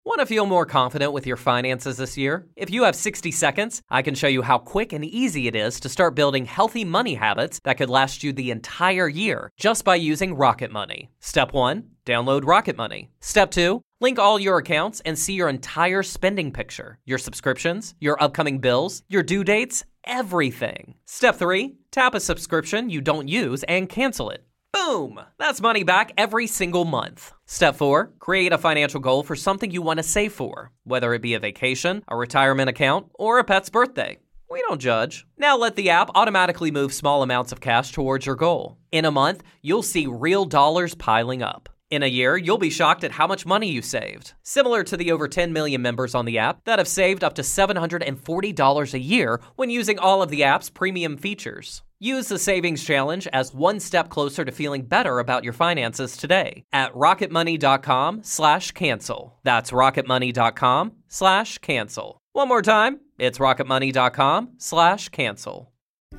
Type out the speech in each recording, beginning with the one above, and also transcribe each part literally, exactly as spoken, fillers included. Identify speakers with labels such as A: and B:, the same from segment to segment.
A: Want to feel more confident with your finances this year? If you have sixty seconds, I can show you how quick and easy it is to start building healthy money habits that could last you the entire year just by using Rocket Money. Step one, download Rocket Money. Step two, link all your accounts and see your entire spending picture, your subscriptions, your upcoming bills, your due dates, everything. Step three, tap a subscription you don't use and cancel it. Boom! That's money back every single month. Step four, create a financial goal for something you want to save for, whether it be a vacation, a retirement account, or a pet's birthday. We don't judge. Now let the app automatically move small amounts of cash towards your goal. In a month, you'll see real dollars piling up. In a year, you'll be shocked at how much money you saved. Similar to the over ten million members on the app that have saved up to seven hundred forty dollars a year when using all of the app's premium features. Use the Savings Challenge as one step closer to feeling better about your finances today at rocketmoney.com slash cancel. That's rocketmoney.com slash cancel. One more time, it's rocketmoney.com slash cancel.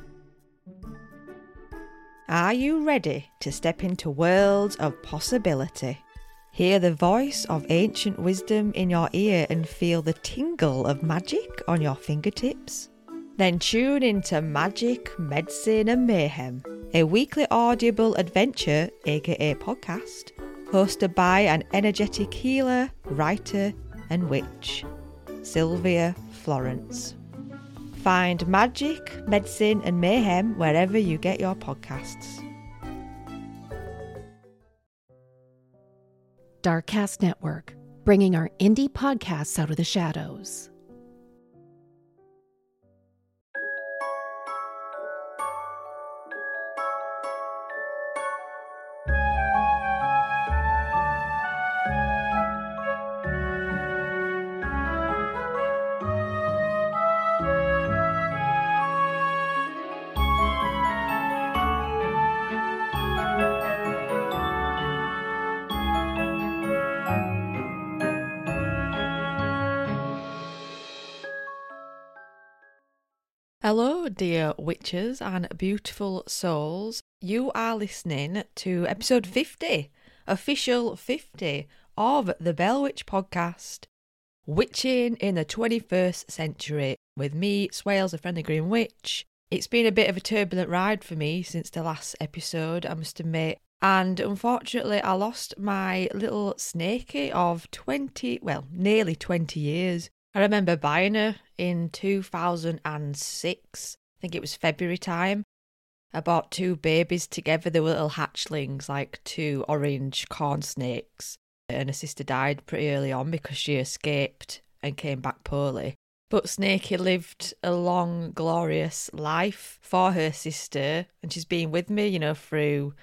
B: Are you ready to step into worlds of possibility? Hear the voice of ancient wisdom in your ear and feel the tingle of magic on your fingertips? Then tune into Magic, Medicine and Mayhem, a weekly audible adventure, aka podcast, hosted by an energetic healer, writer and witch, Sylvia Florence. Find Magic, Medicine and Mayhem wherever you get your podcasts.
C: Darkcast Network, bringing our indie podcasts out of the shadows.
B: Hello, dear witches and beautiful souls. You are listening to episode fifty, official fifty, of the Bell Witch podcast, Witching in the twenty-first century, with me, Swales, the Friendly Green Witch. It's been a bit of a turbulent ride for me since the last episode, I must admit. And unfortunately, I lost my little snaky of twenty, well, nearly twenty years. I remember buying her in two thousand six. I think it was February time. I bought two babies together. They were little hatchlings, like two orange corn snakes. And her sister died pretty early on because she escaped and came back poorly. But Snakey lived a long, glorious life for her sister. And she's been with me, you know, through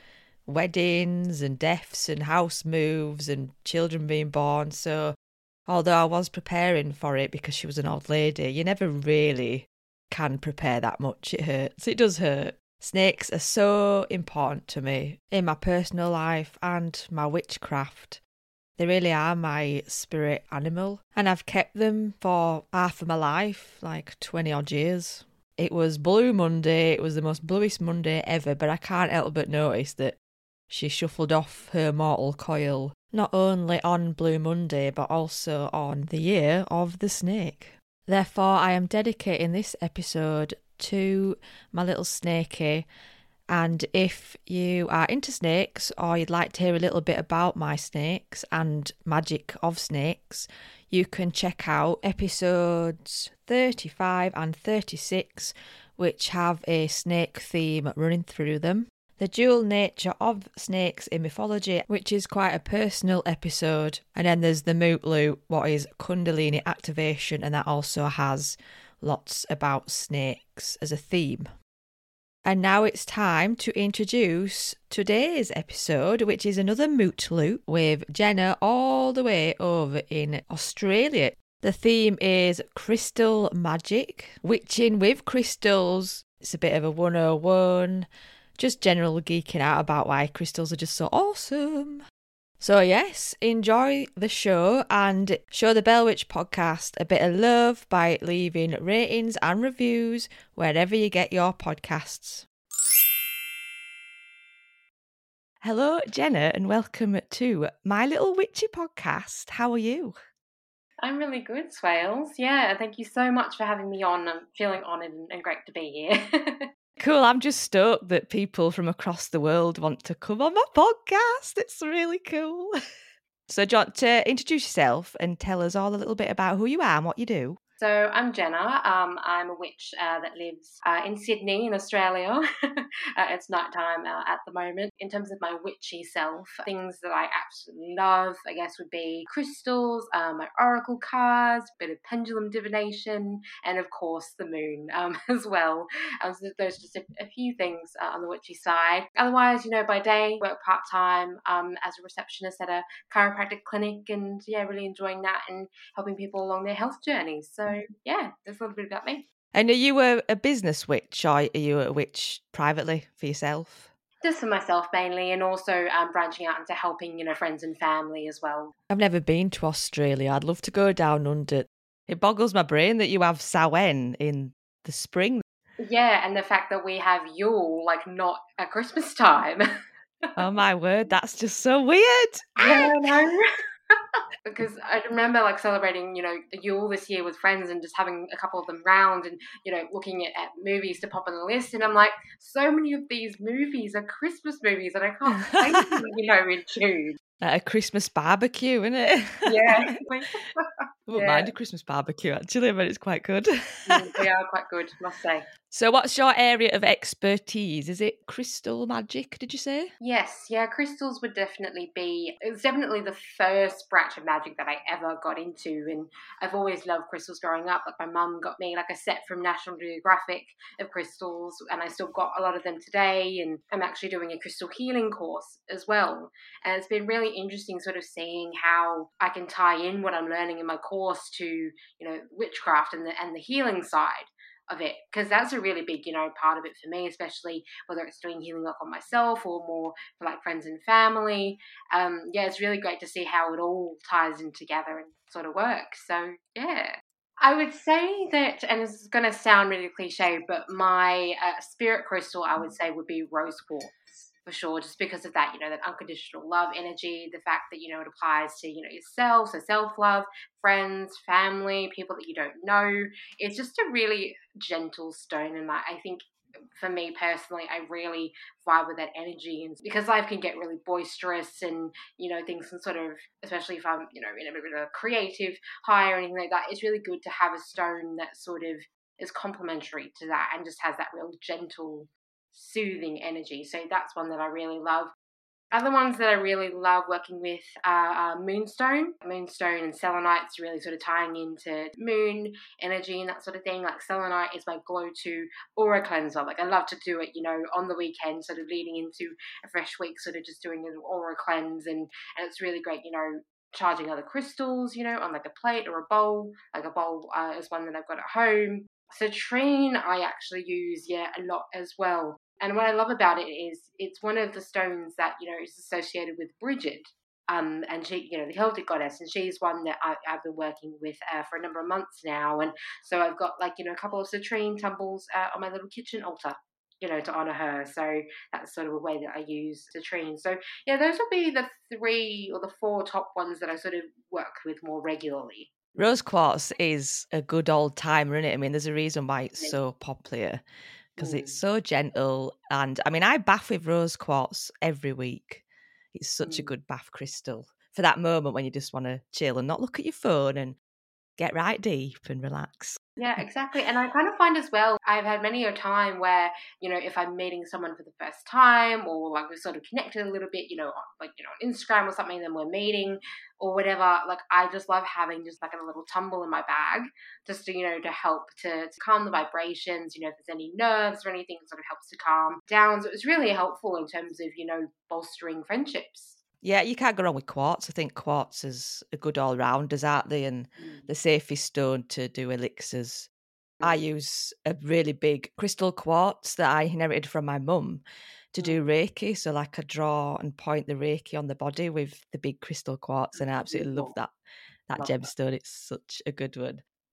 B: weddings and deaths and house moves and children being born. So although I was preparing for it because she was an old lady, you never really can prepare that much. It hurts. It does hurt. Snakes are so important to me in my personal life and my witchcraft. They really are my spirit animal. And I've kept them for half of my life, like twenty odd years. It was Blue Monday. It was the most bluest Monday ever, but I can't help but notice that she shuffled off her mortal coil not only on Blue Monday, but also on the year of the snake. Therefore, I am dedicating this episode to my little snakey. And if you are into snakes, or you'd like to hear a little bit about my snakes and magic of snakes, you can check out episodes thirty-five and thirty-six, which have a snake theme running through them. The dual nature of snakes in mythology, which is quite a personal episode. And then there's the Moot Loot, what is Kundalini activation, and that also has lots about snakes as a theme. And now it's time to introduce today's episode, which is another Moot Loot with Jenna all the way over in Australia. The theme is crystal magic, witching with crystals. It's a bit of a one oh one. Just general geeking out about why crystals are just so awesome. So yes, enjoy the show and show the Bell Witch podcast a bit of love by leaving ratings and reviews wherever you get your podcasts. Hello, Jenna, and welcome to My Little Witchy podcast. How are you?
D: I'm really good, Swales. Yeah, thank you so much for having me on. I'm feeling honoured and great to be here.
B: Cool. I'm just stoked that people from across the world want to come on my podcast. It's really cool. So, do you want to introduce yourself and tell us all a little bit about who you are and what you do?
D: So I'm Jenna. Um, I'm a witch uh, that lives uh, in Sydney, in Australia. uh, it's nighttime uh, at the moment. In terms of my witchy self, things that I absolutely love, I guess, would be crystals, uh, my oracle cards, a bit of pendulum divination, and of course the moon um, as well. Um, so those are just a, a few things uh, on the witchy side. Otherwise, you know, by day, work part-time um, as a receptionist at a chiropractic clinic, and yeah, really enjoying that and helping people along their health journeys. So yeah, that's a little bit about me.
B: And are you a, a business witch, or are you a witch privately for yourself?
D: Just for myself mainly, and also um, branching out into helping, you know, friends and family as well.
B: I've never been to Australia. I'd love to go down under. It boggles my brain that you have Samhain in the spring.
D: Yeah, and the fact that we have Yule, like, not at Christmas time.
B: Oh my word, that's just so weird.
D: Yeah, I know. Because I remember like celebrating, you know, Yule this year with friends and just having a couple of them round and, you know, looking at, at movies to pop on the list. And I'm like, so many of these movies are Christmas movies and I can't wait to, you know, in June.
B: At a Christmas barbecue, isn't it?
D: Yeah.
B: I wouldn't
D: Yeah.
B: mind a Christmas barbecue actually, but it's quite good.
D: Mm, they are quite good, must say.
B: So what's your area of expertise? Is it crystal magic, did you say?
D: Yes, yeah, crystals would definitely be, it was definitely the first branch of magic that I ever got into, and I've always loved crystals growing up. Like my mum got me like a set from National Geographic of crystals, and I still got a lot of them today, and I'm actually doing a crystal healing course as well, and it's been really interesting sort of seeing how I can tie in what I'm learning in my course to, you know, witchcraft and the, and the healing side of it, because that's a really big, you know, part of it for me, especially whether it's doing healing work on myself or more for like friends and family. Um, yeah, it's really great to see how it all ties in together and sort of works. So yeah, I would say that, and this is going to sound really cliche, but my uh, spirit crystal, I would say, would be rose quartz. For sure, just because of that, you know, that unconditional love energy, the fact that, you know, it applies to, you know, yourself, so self-love, friends, family, people that you don't know. It's just a really gentle stone, and I, I think for me personally, I really vibe with that energy, and because life can get really boisterous and, you know, things can sort of, especially if I'm, you know, in a bit of a creative high or anything like that, it's really good to have a stone that sort of is complementary to that and just has that real gentle, soothing energy. So that's one that I really love. Other ones that I really love working with are uh, moonstone. Moonstone and selenite's really sort of tying into moon energy and that sort of thing. Like selenite is my go-to aura cleanser. Like I love to do it, you know, on the weekend, sort of leading into a fresh week, sort of just doing an aura cleanse. And, and it's really great, you know, charging other crystals, you know, on like a plate or a bowl. Like a bowl uh, is one that I've got at home. Citrine I actually use, yeah, a lot as well. And what I love about it is it's one of the stones that, you know, is associated with Bridget. Um, and she, you know, the Celtic goddess, and she's one that I, I've been working with uh, for a number of months now. And so I've got like, you know, a couple of citrine tumbles uh, on my little kitchen altar, you know, to honour her. So that's sort of a way that I use citrine. So yeah, those will be the three or the four top ones that I sort of work with more regularly.
B: Rose quartz is a good old timer, isn't it? I mean, there's a reason why it's so popular, because mm. it's so gentle. And I mean, I bath with rose quartz every week. It's such mm. a good bath crystal for that moment when you just want to chill and not look at your phone and get right deep and relax.
D: Yeah, exactly. And I kind of find as well, I've had many a time where, you know, if I'm meeting someone for the first time or like we've sort of connected a little bit, you know, like, you know, on Instagram or something, then we're meeting or whatever, like I just love having just like a little tumble in my bag just to, you know, to help to, to calm the vibrations, you know, if there's any nerves or anything, it sort of helps to calm down. So it was really helpful in terms of, you know, bolstering friendships.
B: Yeah, you can't go wrong with quartz. I think quartz is a good all-rounders, aren't they? And mm. the safest stone to do elixirs. Mm. I use a really big crystal quartz that I inherited from my mum to mm. do Reiki. So like I draw and point the Reiki on the body with the big crystal quartz, and I absolutely love that, that love gemstone. That. It's such a good one.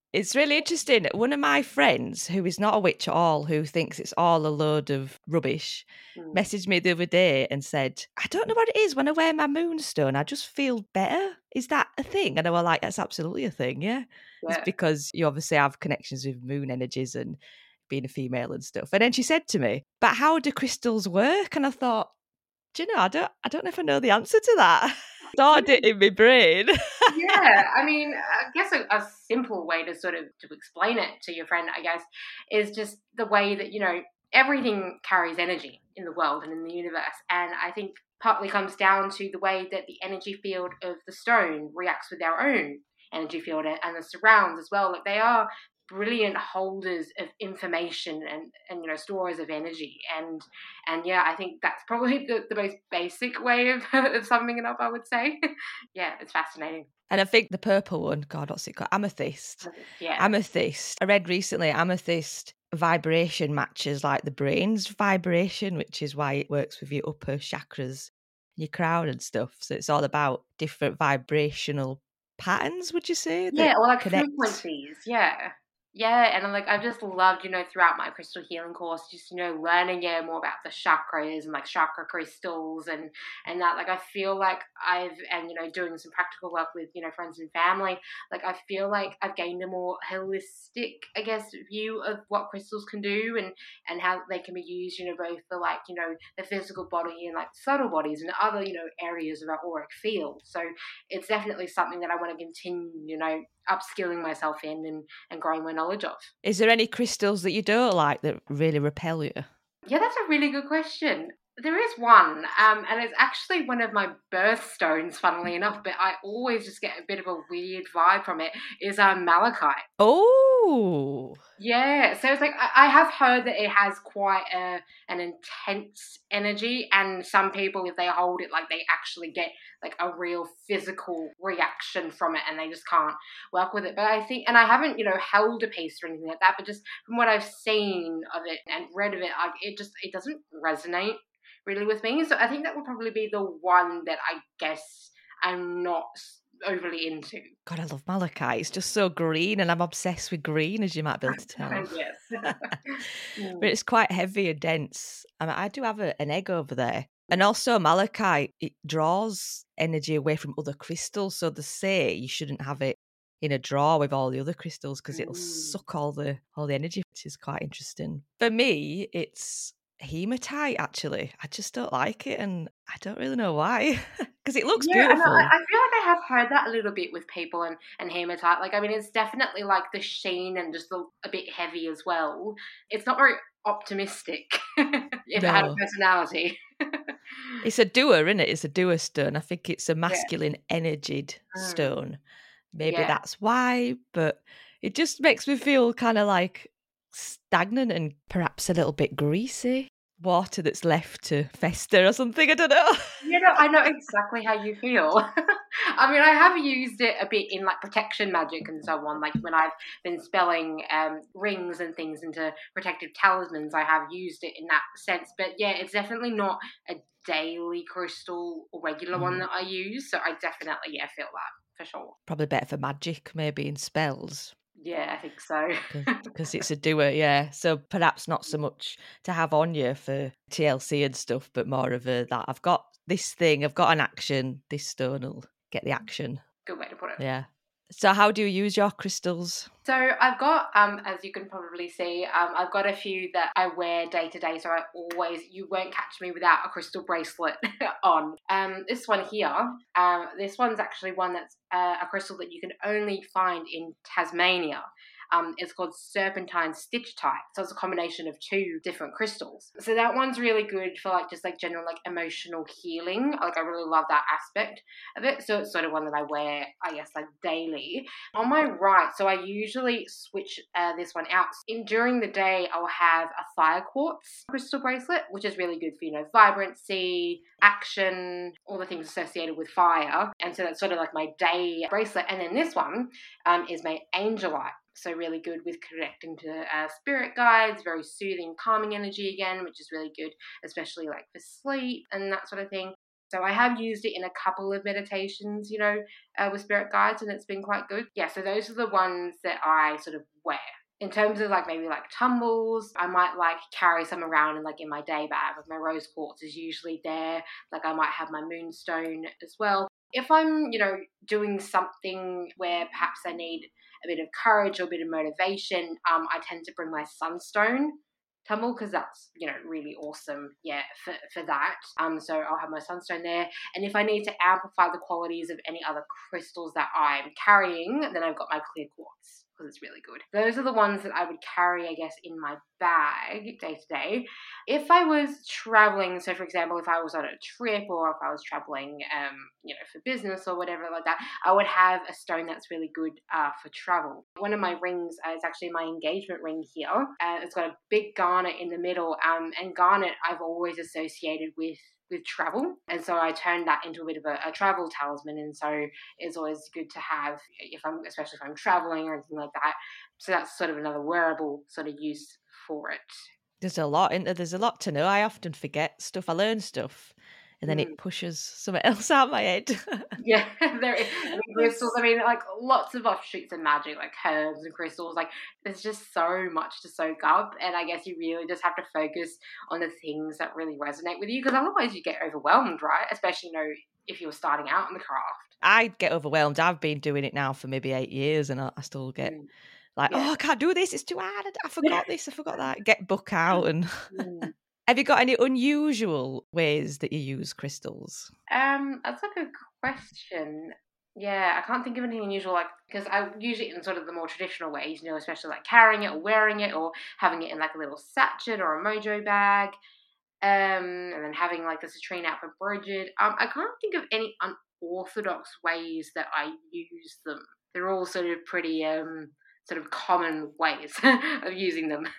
B: It's really interesting. One of my friends, who is not a witch at all, who thinks it's all a load of rubbish,
D: Mm.
B: messaged me the other day and said, I don't know what it is. When I wear my moonstone, I just feel better. Is that a thing? And I was like, that's absolutely a thing, yeah.
D: Yeah.
B: It's because you obviously have connections with moon energies and being a female and stuff. And then she said to me, but how do crystals work? And I thought, do you know, I don't, I don't know if I know the answer to that. Thought it in my brain.
D: Yeah, I mean, I guess a, a simple way to sort of to explain it to your friend, I guess, is just the way that, you know, everything carries energy in the world and in the universe. And I think partly comes down to the way that the energy field of the stone reacts with our own energy field and the surrounds as well. Like, they are brilliant holders of information and, and you know, storers of energy. And and yeah, I think that's probably the, the most basic way of, of summing it up, I would say. Yeah, it's fascinating.
B: And I think the purple one, God, what's it called? Amethyst.
D: Yeah.
B: Amethyst. I read recently amethyst vibration matches like the brain's vibration, which is why it works with your upper chakras, your crown and stuff. So it's all about different vibrational patterns, would you say?
D: Yeah, or like
B: connect?
D: frequencies. Yeah. Yeah, and I'm like, I've just loved, you know, throughout my crystal healing course, just, you know, learning, yeah, more about the chakras and like chakra crystals and, and that, like, I feel like I've, and, you know, doing some practical work with, you know, friends and family, like, I feel like I've gained a more holistic, I guess, view of what crystals can do and, and how they can be used, you know, both for like, you know, the physical body and like subtle bodies and other, you know, areas of our auric field. So it's definitely something that I want to continue, you know, upskilling myself in and, and growing my knowledge of.
B: Is there any crystals that you don't like that really repel you?
D: Yeah, that's a really good question. There is one, um, and it's actually one of my birthstones, funnily enough, but I always just get a bit of a weird vibe from it, is um, malachite.
B: Oh!
D: Yeah, so it's like, I, I have heard that it has quite a, an intense energy, and some people, if they hold it, like, they actually get, like, a real physical reaction from it, and they just can't work with it. But I think, and I haven't, you know, held a piece or anything like that, but just from what I've seen of it and read of it, I, it just, it doesn't resonate really with me. So I think that would probably be the one that I guess I'm not overly into.
B: God, I love malachite. It's just so green, and I'm obsessed with green, as you might be able to tell.
D: Yes.
B: But it's quite heavy and dense. I mean, I do have a, an egg over there. And also malachite, it draws energy away from other crystals. So they say you shouldn't have it in a drawer with all the other crystals because it'll
D: Mm.
B: suck all the all the energy, which is quite interesting. For me, it's hematite, actually. I just don't like it, and I don't really know why. Because it looks
D: Yeah, I know.
B: beautiful.
D: I, I feel like I have heard that a little bit with people and, and hematite. Like, I mean, it's definitely like the sheen and just a, a bit heavy as well. It's not very optimistic if it had a
B: No.
D: personality.
B: It's a doer, isn't it? It's a doer stone. I think it's a masculine energied
D: Mm.
B: stone. Maybe
D: Yeah.
B: that's why, but it just makes me feel kind of like stagnant and perhaps a little bit greasy. Water that's left to fester or something. I don't know.
D: You know, I know exactly how you feel. I mean, I have used it a bit in like protection magic and so on. Like when I've been spelling um, rings and things into protective talismans, I have used it in that sense. But yeah, it's definitely not a daily crystal or regular one
B: Mm.
D: that I use. So I definitely, yeah, feel that for sure.
B: Probably better for magic, maybe in spells.
D: Yeah, I think so.
B: Because it's a doer, yeah. So perhaps not so much to have on you for T L C and stuff, but more of a that I've got this thing, I've got an action, this stone will get the action.
D: Good way to put it.
B: Yeah. So how do you use your crystals?
D: So I've got, um, as you can probably see, um, I've got a few that I wear day to day. So I always, you won't catch me without a crystal bracelet on. Um, this one here, um, this one's actually one that's uh, a crystal that you can only find in Tasmania. Um, it's called Serpentine Stitchtite. So it's a combination of two different crystals. So that one's really good for like just like general like emotional healing. Like I really love that aspect of it. So it's sort of one that I wear, I guess, like daily. On my right, so I usually switch uh, this one out. In during the day, I'll have a fire quartz crystal bracelet, which is really good for, you know, vibrancy, action, all the things associated with fire. And so that's sort of like my day bracelet. And then this one um, is my angelite. So really good with connecting to uh, spirit guides, very soothing, calming energy again, which is really good, especially like for sleep and that sort of thing. So I have used it in a couple of meditations, you know, uh, with spirit guides, and it's been quite good. Yeah, so those are the ones that I sort of wear. In terms of like maybe like tumbles, I might like carry some around and like in my day bag. Like my rose quartz is usually there. Like I might have my moonstone as well. If I'm, you know, doing something where perhaps I need a bit of courage or a bit of motivation, um, I tend to bring my sunstone tumble because that's, you know, really awesome, yeah, for, for that. Um, so I'll have my sunstone there. And if I need to amplify the qualities of any other crystals that I'm carrying, then I've got my clear quartz, because it's really good. Those are the ones that I would carry, I guess, in my bag day to day. If I was traveling, so for example, if I was on a trip or if I was traveling, um, you know, for business or whatever like that, I would have a stone that's really good uh, for travel. One of my rings uh, is actually my engagement ring here. Uh, it's got a big garnet in the middle, um, and garnet I've always associated with with travel, and so I turned that into a bit of a, a travel talisman, and so it's always good to have if I'm, especially if I'm traveling or anything like that. So that's sort of another wearable sort of use for it.
B: There's a lot, isn't there? There's a lot to know. I often forget stuff. I learn stuff, and then mm. it pushes something else out my head.
D: Yeah, there is. I mean, crystals, I mean, like lots of offshoots of magic, like herbs and crystals. Like there's just so much to soak up, and I guess you really just have to focus on the things that really resonate with you, because otherwise you get overwhelmed, right? Especially, you know, if you're starting out in the craft.
B: I get overwhelmed. I've been doing it now for maybe eight years, and I still get mm. like, yeah. oh, I can't do this. It's too hard. I forgot this. I forgot that. Get book out and. Mm. Have you got any unusual ways that you use crystals?
D: Um, that's a good question. Yeah, I can't think of anything unusual, like, because I use it in sort of the more traditional ways, you know, especially like carrying it or wearing it or having it in like a little sachet or a mojo bag, um, and then having like the citrine out for Bridget. Um, I can't think of any unorthodox ways that I use them. They're all sort of pretty, um, sort of common ways of using them.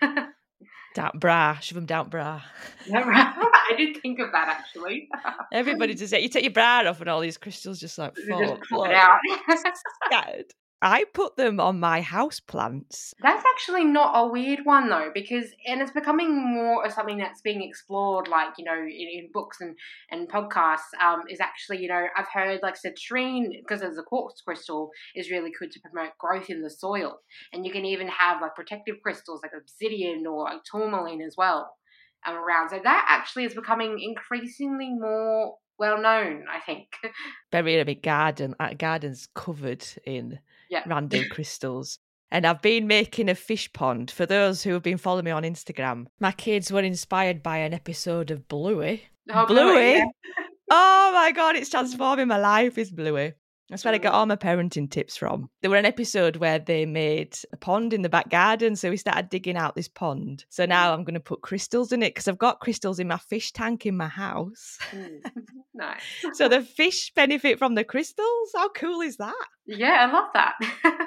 B: Down bra, shove them down bra.
D: Yeah, right. I did think of that actually.
B: Everybody does it. You take your bra off and all these crystals just like fall,
D: just pop it out.
B: Scattered. I put them on my house plants.
D: That's actually not a weird one though, because and it's becoming more of something that's being explored, like, you know, in, in books and, and podcasts, um, is actually, you know, I've heard like citrine, because as a quartz crystal, is really good to promote growth in the soil. And you can even have like protective crystals like obsidian or like tourmaline as well um, around. So that actually is becoming increasingly more well known, I think.
B: Very in a big garden. That garden's covered in yeah. random crystals. And I've been making a fish pond. For those who have been following me on Instagram, my kids were inspired by an episode of Bluey.
D: Oh,
B: Bluey?
D: Bluey yeah.
B: Oh my God, it's transforming my life, is Bluey. That's where I got all my parenting tips from. There were an episode where they made a pond in the back garden, so we started digging out this pond. So now I'm going to put crystals in it, because I've got crystals in my fish tank in my house.
D: Mm. Nice.
B: So the fish benefit from the crystals? How cool is that?
D: Yeah, I love that.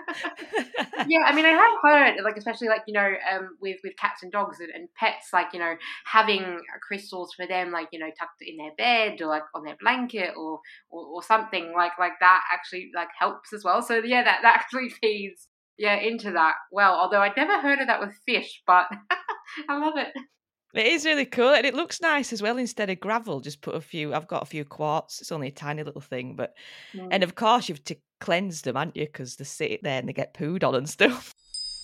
D: Yeah, I mean, I have heard, like, especially, like, you know, um, with, with cats and dogs and, and pets, like, you know, having crystals for them, like, you know, tucked in their bed or, like, on their blanket or or, or something like, like that actually, like, helps as well. So, yeah, that, that actually feeds, yeah, into that well. Although I'd never heard of that with fish, but I love it.
B: It is really cool, and it looks nice as well. Instead of gravel, just put a few, I've got a few quartz. It's only a tiny little thing, but, mm. and of course you've to cleanse them, haven't you? Because they sit there and they get pooed on and stuff.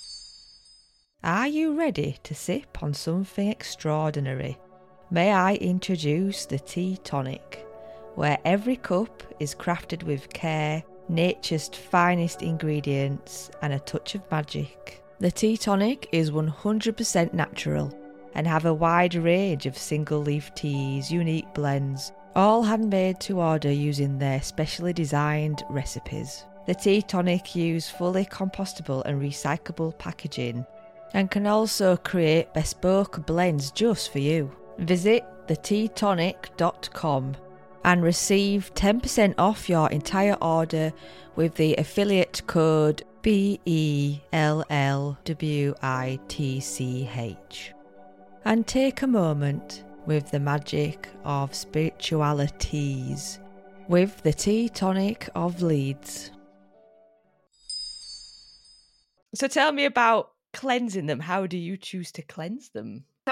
B: Are you ready to sip on something extraordinary? May I introduce the Tea Tonic, where every cup is crafted with care, nature's finest ingredients, and a touch of magic. The Tea Tonic is one hundred percent natural and have a wide range of single-leaf teas, unique blends, all handmade to order using their specially designed recipes. The Tea Tonic use fully compostable and recyclable packaging and can also create bespoke blends just for you. Visit the tea tonic dot com and receive ten percent off your entire order with the affiliate code B E L L W I T C H. And take a moment with the magic of spiritualities with the Tea Tonic of Leeds. So tell me about cleansing them. How do you choose to cleanse them?
D: So I think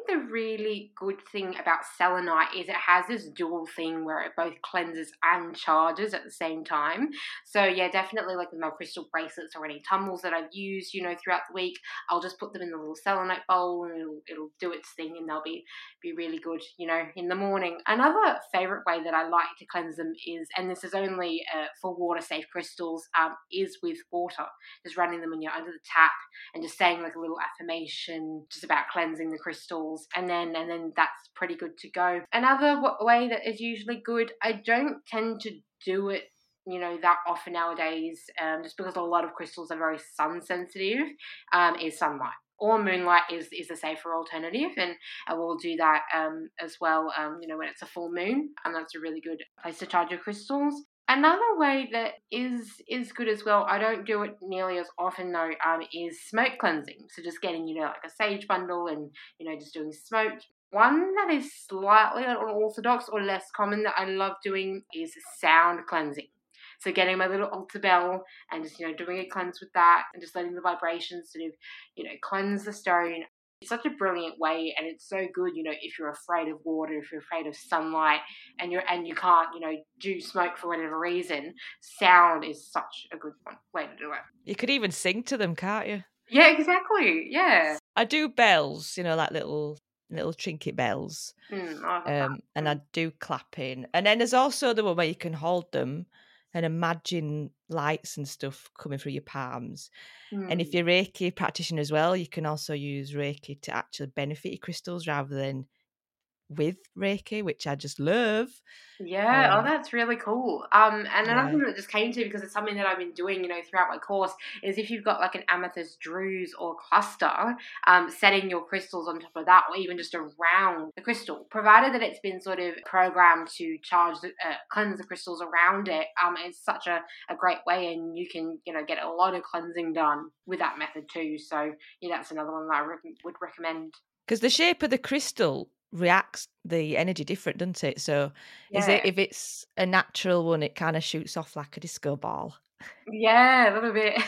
D: the really good thing about selenite is it has this dual thing where it both cleanses and charges at the same time. So yeah, definitely like with my crystal bracelets or any tumbles that I've used, you know, throughout the week, I'll just put them in the little selenite bowl and it'll, it'll do its thing and they'll be, be really good, you know, in the morning. Another favourite way that I like to cleanse them is, and this is only uh, for water-safe crystals, um, is with water. Just running them when you're under the tap and just saying like a little affirmation just about cleansing the crystals, and then and then that's pretty good to go. Another w- way that is usually good, I don't tend to do it, you know, that often nowadays, um, just because a lot of crystals are very sun sensitive, um, is sunlight. Or moonlight is, is a safer alternative, and I will do that um, as well, um, you know, when it's a full moon, and that's a really good place to charge your crystals. Another way that is is good as well, I don't do it nearly as often though, um, is smoke cleansing. So just getting, you know, like a sage bundle and, you know, just doing smoke. One that is slightly unorthodox or less common that I love doing is sound cleansing. So getting my little altar bell and just, you know, doing a cleanse with that and just letting the vibrations sort of, you know, cleanse the stone. It's such a brilliant way, and it's so good, you know, if you're afraid of water, if you're afraid of sunlight, and you're and you can't, you know, do smoke for whatever reason. Sound is such a good one, way to do it.
B: You could even sing to them, can't you?
D: Yeah, exactly. Yeah.
B: I do bells, you know, like little little trinket bells,
D: Mm, I love
B: um,
D: that.
B: and
D: Mm.
B: I do clapping. And then there's also the one where you can hold them and imagine lights and stuff coming through your palms. And if
D: Mm.
B: you're Reiki practitioner as well, you can also use Reiki to actually benefit your crystals rather than with Reiki, which I just love.
D: Yeah, oh,
B: Um,
D: that's really cool. Um, and another
B: yeah.
D: thing that just came to me, because it's something that I've been doing, you know, throughout my course, is if you've got like an amethyst druze or cluster, um, setting your crystals on top of that, or even just around the crystal, provided that it's been sort of programmed to charge, the, uh, cleanse the crystals around it. Um, it's such a, a great way, and you can, you know, get a lot of cleansing done with that method too. So yeah, that's another one that I re- would recommend.
B: Because the shape of the crystal reacts the energy different, doesn't it? So is it
D: Yeah.
B: if it's a natural one, it kind of shoots off like a disco ball.
D: Yeah, a little bit.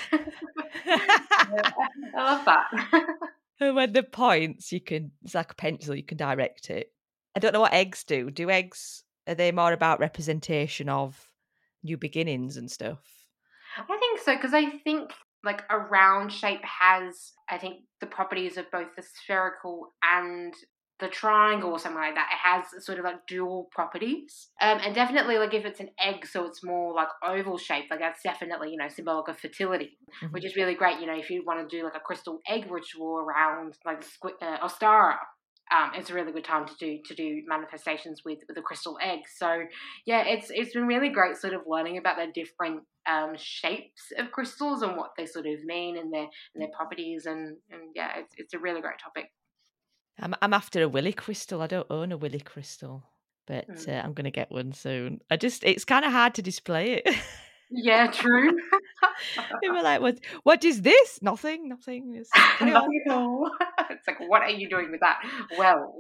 D: Yeah, I love that.
B: And when the points, you can, it's like a pencil, you can direct it. I don't know what eggs do. Do eggs, are they more about representation of new beginnings and stuff?
D: I think so, because I think like a round shape has, I think, the properties of both the spherical and the triangle or something like that. It has sort of like dual properties. Um, and definitely like if it's an egg, so it's more like oval shaped, like that's definitely, you know, symbolic of fertility,
B: Mhm.
D: which is really great, you know, if you want to do like a crystal egg ritual around like squ- uh, Ostara. Um, it's a really good time to do to do manifestations with, with a crystal egg. So yeah, it's it's been really great sort of learning about the different um, shapes of crystals and what they sort of mean and their and their properties, and, and yeah, it's it's a really great topic.
B: I'm, I'm after a willy crystal. I don't own a willy crystal, but
D: Mm.
B: uh, I'm going to get one soon. I just, it's kind of hard to display it.
D: Yeah, true.
B: People are like, what, what is this? Nothing, nothing. It's, carry on.
D: Nothing at all. It's like, what are you doing with that? Well,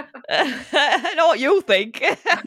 B: I know what you think.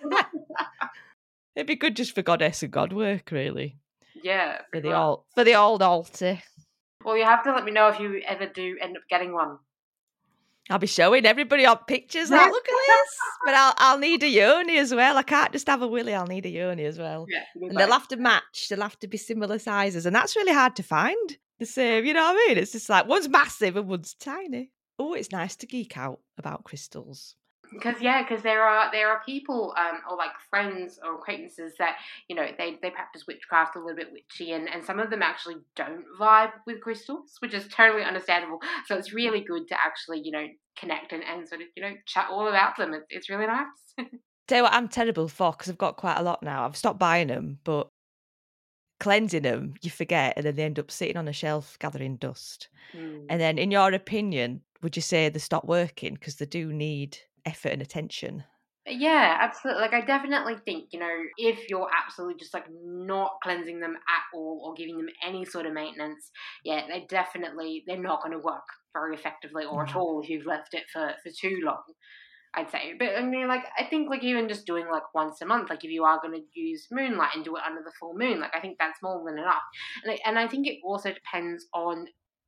B: It'd be good just for goddess and god work, really.
D: yeah.
B: For the
D: well,
B: old, for the old altar.
D: well, you have to let me know if you ever do end up getting one.
B: I'll be showing everybody on pictures. Like, look at this. But I'll, I'll need a yoni as well. I can't just have a willy. I'll need a yoni as well.
D: Yeah, you
B: And
D: both.
B: they'll have to match. They'll have to be similar sizes, and that's really hard to find. The same, you know what I mean? It's just like one's massive and one's tiny. Oh, it's nice to geek out about crystals.
D: Because yeah, because there are there are people um, or like friends or acquaintances that, you know, they, they practice witchcraft, a little bit witchy, and, and some of them actually don't vibe with crystals, which is totally understandable. So it's really good to actually, you know, connect and, and sort of, you know, chat all about them. It's, it's really nice.
B: Tell you what I'm terrible for, because I've got quite a lot now. I've stopped buying them, but cleansing them, you forget, and then they end up sitting on a shelf gathering dust.
D: Mm.
B: And then, in your opinion, would you say they stop working because they do need effort and attention?
D: Yeah, absolutely. Like, I definitely think, you know, if you're absolutely just like not cleansing them at all or giving them any sort of maintenance, yeah, they definitely, they're not going to work very effectively or at all if you've left it for, for too long, I'd say. But I mean, like, I think like even just doing like once a month, like if you are going to use moonlight and do it under the full moon, like I think that's more than enough. And I, and I think it also depends on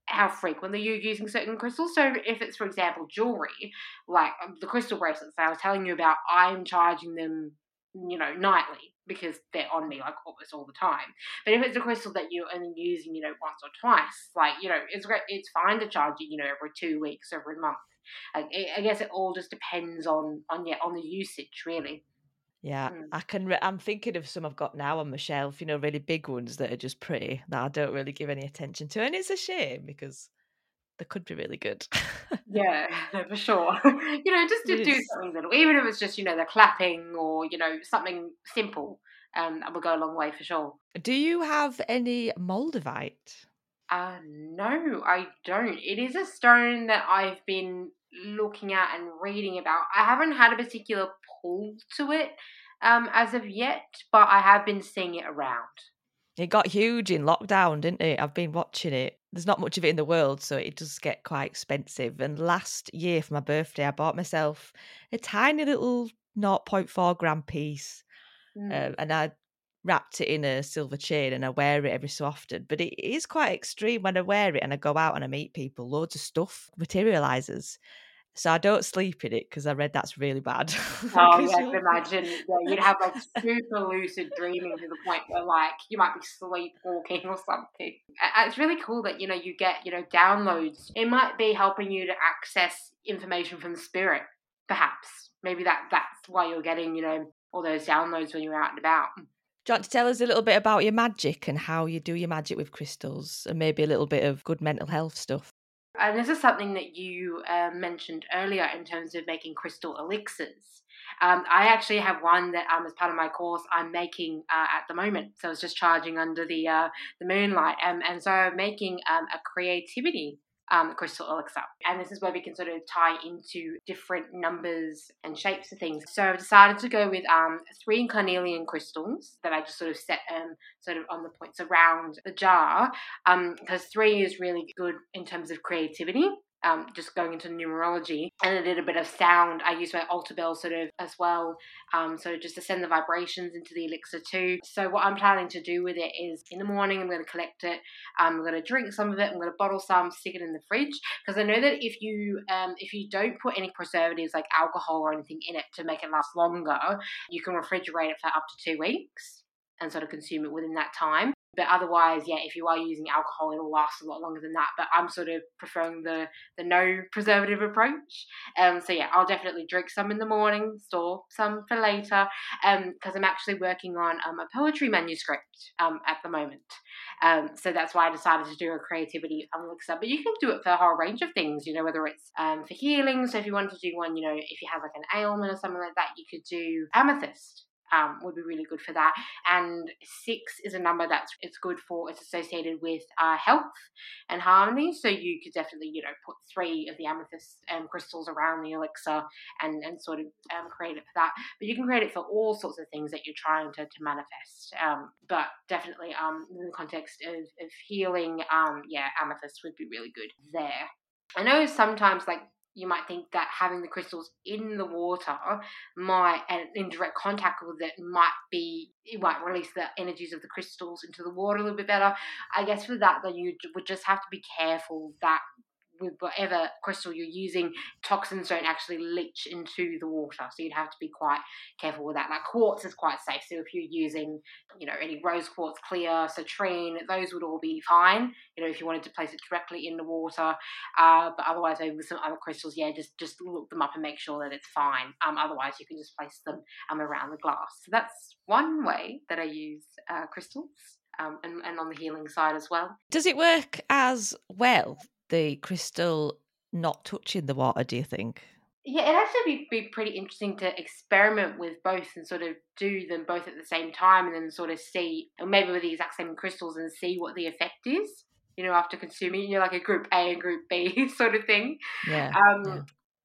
D: how frequently you're using certain crystals. So if it's, for example, jewelry, like the crystal bracelets that I was telling you about, I'm charging them, you know, nightly because they're on me like almost all the time. But if it's a crystal that you're only using, you know, once or twice, like, you know, it's great, it's fine to charge you, you know, every two weeks, every month. Like, I guess it all just depends on on yeah on the usage, really.
B: Yeah,
D: Mm.
B: I can. Re- I'm thinking of some I've got now on my shelf. You know, really big ones that are just pretty that I don't really give any attention to, and it's a shame because they could be really good.
D: Yeah, no, for sure. You know, just to do
B: Yes.
D: something little, even if it's just, you know, the clapping or, you know, something simple, um, that will go a long way for sure.
B: Do you have any Moldavite?
D: Uh, no, I don't. It is a stone that I've been looking at and reading about. I haven't had a particular pull to it, um, as of yet, but I have been seeing it around.
B: It got huge in lockdown, didn't it? I've been watching it. There's not much of it in the world, so it does get quite expensive. And last year for my birthday, I bought myself a tiny little zero point four gram piece,
D: Mm.
B: um, and I wrapped it in a silver chain, and I wear it every so often. But it is quite extreme when I wear it and I go out and I meet people. Loads of stuff materializes. So I don't sleep in it because I read that's really bad.
D: Oh,
B: 'Cause
D: yeah, I
B: you'll-
D: can imagine. Yeah, you'd have like super lucid dreaming to the point where like you might be sleepwalking or something. Uh, It's really cool that, you know, you get, you know, downloads. It might be helping you to access information from the spirit, perhaps. Maybe that that's why you're getting, you know, all those downloads when you're out and about.
B: Do you want to tell us a little bit about your magic and how you do your magic with crystals and maybe a little bit of good mental health stuff?
D: And this is something that you uh, mentioned earlier in terms of making crystal elixirs. Um, I actually have one that, um, as part of my course, I'm making uh, at the moment. So I was just charging under the uh, the moonlight, um, and so I'm making um, a creativity um, crystal elixir. And this is where we can sort of tie into different numbers and shapes of things. So I've decided to go with um, three carnelian crystals that I just sort of set um, sort of on the points around the jar, um, because three is really good in terms of creativity. Um, just going into numerology, and a little bit of sound. I use my altar bell sort of as well, um, so just to send the vibrations into the elixir too. So what I'm planning to do with it is in the morning I'm going to collect it, um, I'm going to drink some of it, I'm going to bottle some, stick it in the fridge, because I know that if you um, if you don't put any preservatives like alcohol or anything in it to make it last longer, you can refrigerate it for up to two weeks and sort of consume it within that time. But otherwise, yeah, if you are using alcohol, it'll last a lot longer than that. But I'm sort of preferring the the no preservative approach. Um, so yeah, I'll definitely drink some in the morning, store some for later, um, because I'm actually working on um, a poetry manuscript um at the moment. Um, so that's why I decided to do a creativity elixir. But you can do it for a whole range of things, you know, whether it's um for healing. So if you wanted to do one, you know, if you have like an ailment or something like that, you could do amethyst. Um, would be really good for that. And six is a number that's it's good for. It's associated with uh, health and harmony. So you could definitely, you know, put three of the amethyst um, crystals around the elixir and and sort of um, create it for that. But you can create it for all sorts of things that you're trying to to manifest. Um, but definitely, um, in the context of of healing, um, yeah, amethyst would be really good there. I know sometimes like you might think that having the crystals in the water might, and in direct contact with it, might be, it might release the energies of the crystals into the water a little bit better. I guess for that, then you would just have to be careful that with whatever crystal you're using, toxins don't actually leach into the water. So you'd have to be quite careful with that. Like quartz is quite safe. So if you're using, you know, any rose quartz, clear, citrine, those would all be fine, you know, if you wanted to place it directly in the water. Uh, but otherwise, maybe with some other crystals, yeah, just, just look them up and make sure that it's fine. Um, otherwise, you can just place them um, around the glass. So that's one way that I use uh, crystals. Um, and, and on the healing side as well.
B: Does it work as well, the crystal not touching the water, do you think?
D: Yeah, it'd actually be, be pretty interesting to experiment with both and sort of do them both at the same time and then sort of see, or maybe with the exact same crystals and see what the effect is, you know, after consuming, you know, like a group A and group B sort of thing.
B: Yeah.
D: Um,
B: yeah.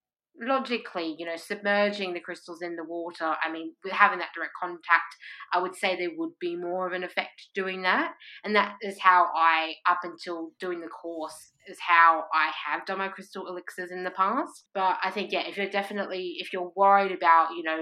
D: Logically, you know, submerging the crystals in the water, I mean, with having that direct contact, I would say there would be more of an effect doing that. And that is how I, up until doing the course, is how I have done my crystal elixirs in the past. But I think, yeah, if you're definitely, if you're worried about, you know,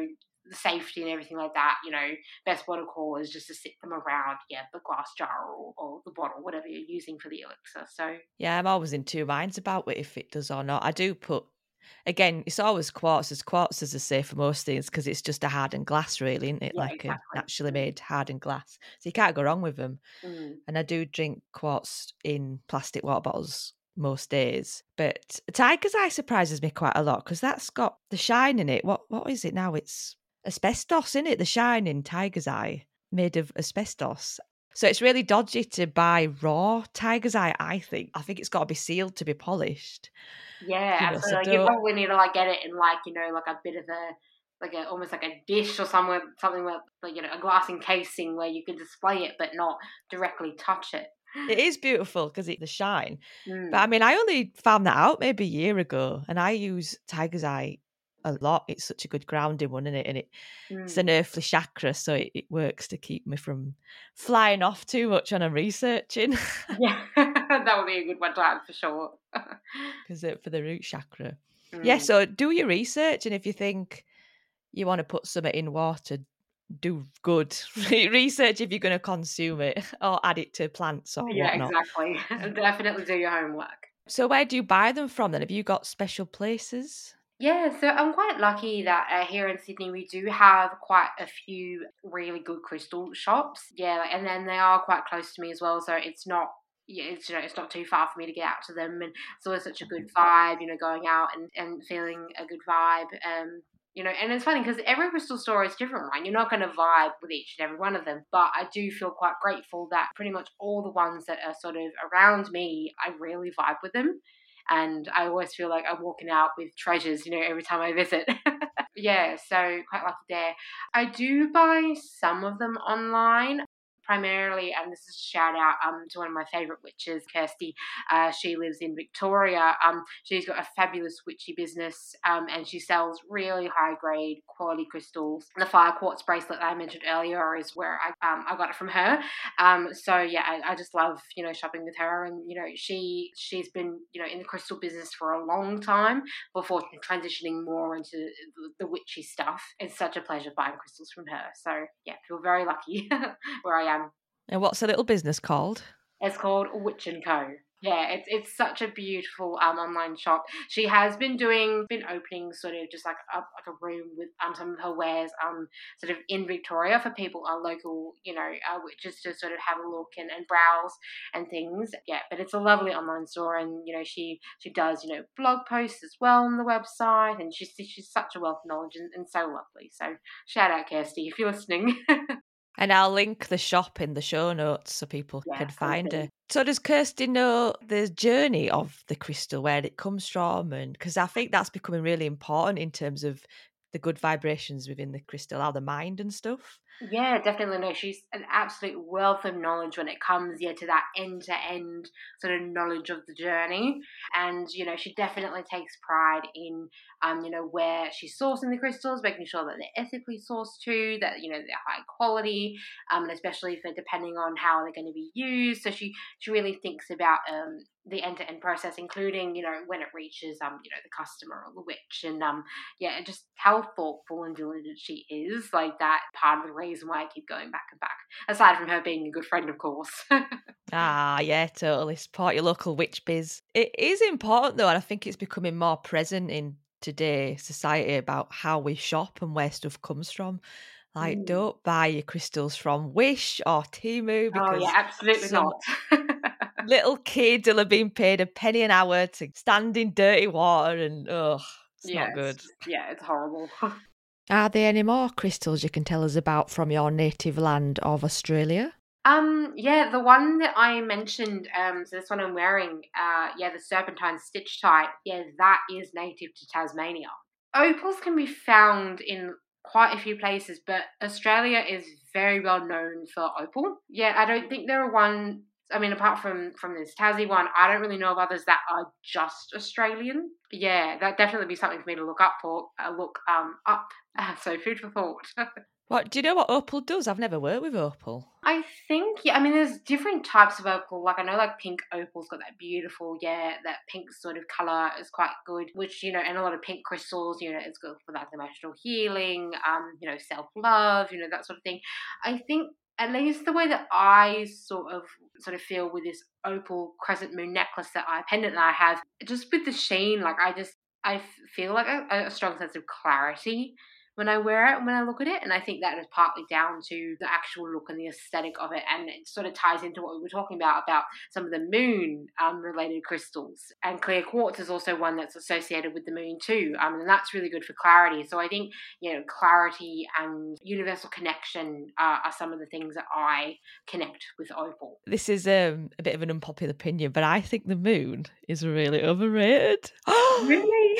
D: the safety and everything like that, you know, best protocol is just to sit them around, yeah, the glass jar or, or the bottle, whatever you're using for the elixir. So
B: Yeah, I'm always in two minds about it, if it does or not. I do put, again, it's always quartz. As quartz, as I say, for most things, because it's just a hardened glass, really, isn't it?
D: yeah,
B: Like
D: exactly.
B: a naturally made hardened glass. So you can't go wrong with them.
D: Mm.
B: And I do drink quartz in plastic water bottles most days. But Tiger's Eye surprises me quite a lot because that's got the shine in it. What What is it now? It's asbestos, in it? The shine in Tiger's Eye, made of asbestos. So it's really dodgy to buy raw Tiger's Eye, I think. I think it's got to be sealed to be polished.
D: Yeah,
B: You know, so
D: absolutely. You
B: don't-
D: probably need to like get it in like, you know, like a bit of a like a almost like a dish or somewhere something with like, you know, a glass encasing where you can display it but not directly touch it.
B: It is beautiful because it's the shine.
D: Mm.
B: But I mean, I only found that out maybe a year ago, and I use Tiger's Eye a lot. It's such a good grounding one, isn't it? And it,
D: Mm.
B: it's an earthly chakra, so it, it works to keep me from flying off too much when I'm researching.
D: Yeah, that would be a good one to have for sure.
B: Because for the root chakra.
D: Mm.
B: Yeah, so do your research, and if you think you want to put something in water, do good research if you're going to consume it or add it to plants or
D: Yeah,
B: whatnot.
D: exactly. Definitely do your homework.
B: So where do you buy them from then? Have you got special places?
D: Yeah, so I'm quite lucky that uh, here in Sydney we do have quite a few really good crystal shops. Yeah, like, and then they are quite close to me as well, so it's not yeah, it's you know it's not too far for me to get out to them, and it's always such a good vibe, you know, going out and, and feeling a good vibe. Um, you know, and it's funny because every crystal store is different, right? You're not going to vibe with each and every one of them, but I do feel quite grateful that pretty much all the ones that are sort of around me, I really vibe with them. And I always feel like I'm walking out with treasures, you know, every time I visit. Yeah, so quite lucky there. I do buy some of them online. Primarily, and this is a shout out um, to one of my favourite witches, Kirsty. Uh, she lives in Victoria. Um, she's got a fabulous witchy business, um, and she sells really high grade quality crystals. The fire quartz bracelet that I mentioned earlier is where I um, I got it from her. Um, so yeah, I, I just love you know shopping with her, and you know she she's been you know in the crystal business for a long time before transitioning more into the, the witchy stuff. It's such a pleasure buying crystals from her. So yeah, feel very lucky where I am.
B: And what's the little business called?
D: It's called Witch and Co. Yeah, it's it's such a beautiful um online shop. She has been doing been opening sort of just like a like a room with um some of her wares um sort of in Victoria for people uh, local you know uh, witches to sort of have a look and, and browse and things. Yeah, but it's a lovely online store, and you know she she does you know blog posts as well on the website, and she's she's such a wealth of knowledge and, and so lovely. So shout out Kirsty if you're listening.
B: And I'll link the shop in the show notes so people
D: Yeah,
B: can find
D: please do.
B: her. So does Kirsty know the journey of the crystal, where it comes from? And because I think that's becoming really important in terms of the good vibrations within the crystal, how the mind and stuff.
D: Yeah, definitely. No, she's an absolute wealth of knowledge when it comes, yeah, to that end-to-end sort of knowledge of the journey. And, you know, she definitely takes pride in, um, you know, where she's sourcing the crystals, making sure that they're ethically sourced too, that, you know, they're high quality, um, and especially for depending on how they're going to be used. So she, she really thinks about, um, the end-to-end process, including, you know, when it reaches, um, you know, the customer or the witch, and um, yeah, just how thoughtful and diligent she is. Like that part of the reason why I keep going back and back. Aside from her being a good friend, of course.
B: Ah, yeah, totally. Support your local witch biz. It is important though, and I think it's becoming more present in today's society about how we shop and where stuff comes from. Like,
D: Mm.
B: don't buy your crystals from Wish or Temu because
D: Oh yeah, absolutely
B: some
D: not.
B: little kids will have been paid a penny an hour to stand in dirty water, and oh, it's
D: yeah,
B: not good.
D: It's, yeah, it's horrible.
B: Are there any more crystals you can tell us about from your native land of Australia?
D: Um, yeah, the one that I mentioned, um, so this one I'm wearing, uh, yeah, the serpentine stitch type, yeah, that is native to Tasmania. Opals can be found in quite a few places, but Australia is very well known for opal. Yeah, I don't think there are one, I mean, apart from, from this Tassie one, I don't really know of others that are just Australian. Yeah, that'd definitely be something for me to look up for, uh, look um up. Uh, so food for thought.
B: What do you know what opal does? I've never worked with opal.
D: I think, yeah, I mean, there's different types of opal. Like, I know, like, pink opal's got that beautiful, yeah, that pink sort of colour is quite good, which, you know, and a lot of pink crystals, you know, it's good for, like, emotional healing, um, you know, self-love, you know, that sort of thing. I think, at least the way that I sort of sort of feel with this opal crescent moon necklace that I, pendant that I have, just with the sheen, like, I just, I feel like a, a strong sense of clarity when I wear it and when I look at it. And I think that is partly down to the actual look and the aesthetic of it. And it sort of ties into what we were talking about, about some of the moon um, related crystals. And clear quartz is also one that's associated with the moon too. Um, and that's really good for clarity. So I think, you know, clarity and universal connection uh, are some of the things that I connect with opal.
B: This is um, a bit of an unpopular opinion, but I think the moon is really overrated.
D: Really?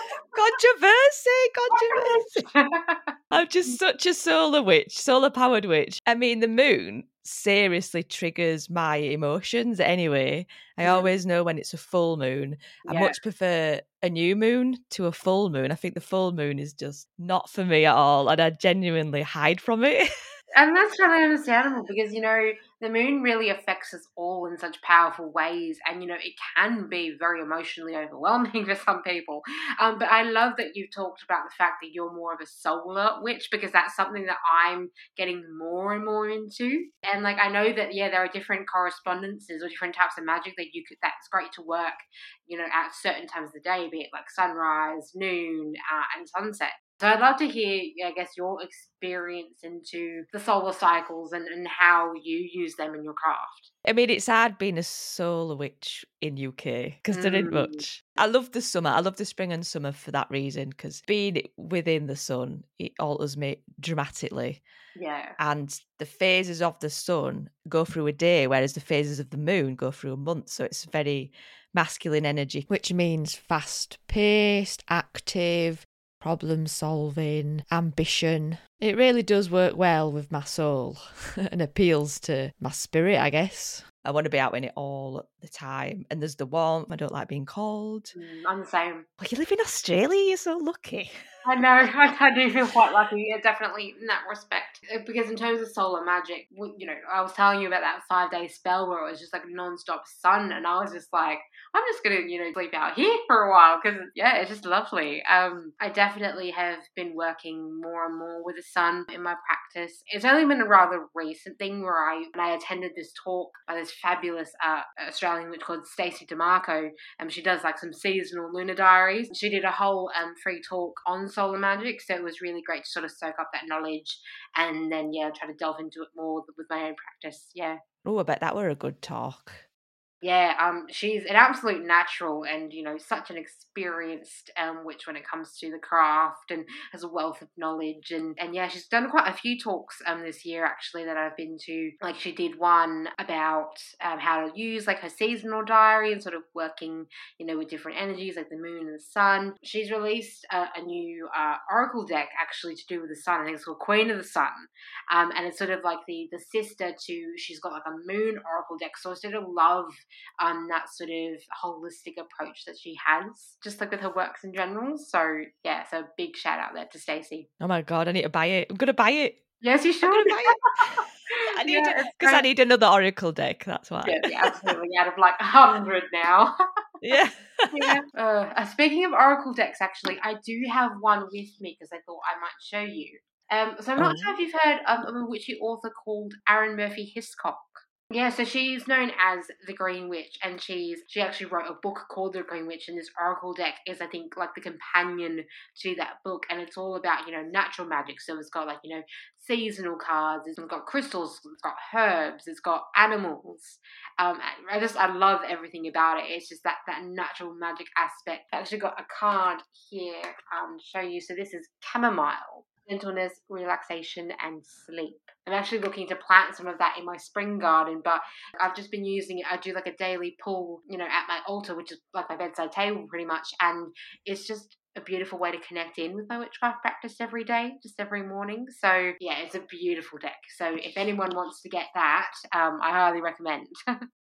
B: Controversy, controversy. I'm just such a solar witch, solar powered witch. I mean, the moon seriously triggers my emotions anyway. I
D: Yeah.
B: always know when it's a full moon. I
D: Yeah.
B: much prefer a new moon to a full moon. I think the full moon is just not for me at all, and I genuinely hide from it.
D: And that's really understandable because, you know, the moon really affects us all in such powerful ways. And, you know, it can be very emotionally overwhelming for some people. Um, but I love that you've talked about the fact that you're more of a solar witch, because that's something that I'm getting more and more into. And, like, I know that, yeah, there are different correspondences or different types of magic that you could, that's great to work, you know, at certain times of the day, be it like sunrise, noon, uh, and sunset. So I'd love to hear, I guess, your experience into the solar cycles and, and how you use them in your craft.
B: I mean, it's hard being a solar witch in U K because there ain't
D: Mm.
B: much. I love the summer. I love the spring and summer for that reason, because being within the sun, it alters me dramatically.
D: Yeah.
B: And the phases of the sun go through a day, whereas the phases of the moon go through a month. So it's very masculine energy, which means fast-paced, active, problem solving, ambition. It really does work well with my soul and appeals to my spirit, I guess. I want to be out in it all the time. And there's the warmth. I don't like being cold.
D: Mm, I'm the same.
B: Well, you live in Australia, you're so lucky.
D: I know, I, I do feel quite lucky, yeah, definitely in that respect. Uh, Because in terms of solar magic, w- you know, I was telling you about that five day spell where it was just like non-stop sun, and I was just like, I'm just gonna, you know, sleep out here for a while because, yeah, it's just lovely. Um, I definitely have been working more and more with the sun in my practice. It's only been a rather recent thing where I, when I attended this talk by this fabulous uh, Australian witch called Stacey DeMarco, and she does like some seasonal lunar diaries. She did a whole um, free talk on solar magic, so it was really great to sort of soak up that knowledge and then, yeah, try to delve into it more with my own practice. Yeah.
B: Oh, I bet that were a good talk.
D: Yeah, um, she's an absolute natural and, you know, such an experienced um, witch when it comes to the craft, and has a wealth of knowledge. And, and yeah, she's done quite a few talks um this year, actually, that I've been to. Like, she did one about um, how to use, like, her seasonal diary and sort of working, you know, with different energies, like the moon and the sun. She's released a, a new uh, oracle deck, actually, to do with the sun. I think it's called Queen of the Sun. Um, and it's sort of like the, the sister to, she's got like a moon oracle deck. So I sort of love um, that sort of holistic approach that she has, just like with her works in general. So yeah, so big shout out there to Stacey.
B: Oh my God, I need to buy it. I'm going to buy it.
D: Yes, you should.
B: I'm going to buy it. I need
D: Yeah,
B: it
D: it's
B: because I
D: great.
B: need another oracle deck. That's why.
D: Yeah, yeah, absolutely. Out of like a hundred now.
B: Yeah.
D: Yeah. Uh, uh, speaking of oracle decks, actually, I do have one with me because I thought I might show you. Um, so I'm not
B: Oh.
D: sure if you've heard um, of a witchy author called Aaron Murphy Hiscock. Yeah, so she's known as the Green Witch, and she's she actually wrote a book called The Green Witch, and this oracle deck is, I think, like the companion to that book, and it's all about, you know, natural magic. So it's got, like, you know, seasonal cards, it's got crystals, it's got herbs, it's got animals. Um, I just I love everything about it. It's just that that natural magic aspect. I actually got a card here um to show you. So this is chamomile. Gentleness, relaxation, and sleep. I'm actually looking to plant some of that in my spring garden, but I've just been using it. I do like a daily pull, you know, at my altar, which is like my bedside table pretty much, and it's just a beautiful way to connect in with my witchcraft practice every day, just every morning. So yeah, it's a beautiful deck. So if anyone wants to get that, um, I highly recommend.